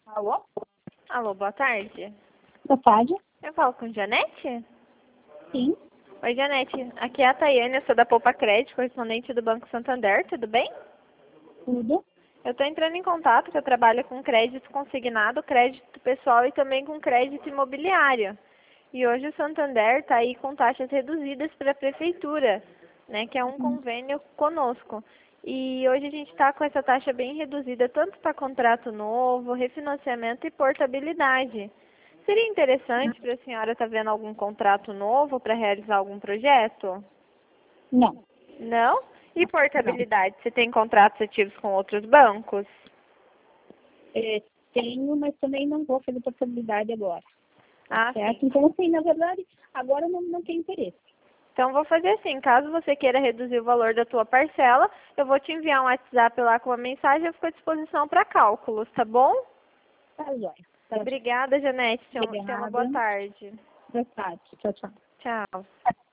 Alô? Alô, boa tarde. Boa tarde. Eu falo com Janete? Sim, Oi, Janete. Aqui é a Tayane, eu sou da Poupa Crédito, correspondente do Banco Santander, tudo bem? tudo. Eu estou entrando em contato, que eu trabalho com crédito consignado, crédito pessoal e também com crédito imobiliário. E hoje o Santander está aí com taxas reduzidas para a prefeitura, né, que é um convênio conosco. E hoje a gente está com essa taxa bem reduzida, tanto para contrato novo, refinanciamento e portabilidade. Seria interessante para a senhora estar vendo algum contrato novo para realizar algum projeto? Não, Não? E não. portabilidade? Você tem contratos ativos com outros bancos? Tenho, mas também não vou fazer possibilidade agora. Ah, Certo? sim. Então, assim, na verdade, agora não tenho interesse. Então, vou fazer assim, caso você queira reduzir o valor da tua parcela, eu vou te enviar um WhatsApp lá com uma mensagem, eu fico à disposição para cálculos, tá bom? Tá, joia. Tá, joia. Obrigada, Janete. Tenha uma boa Obrigada. tarde. Boa tarde. Tchau, tchau. Tchau.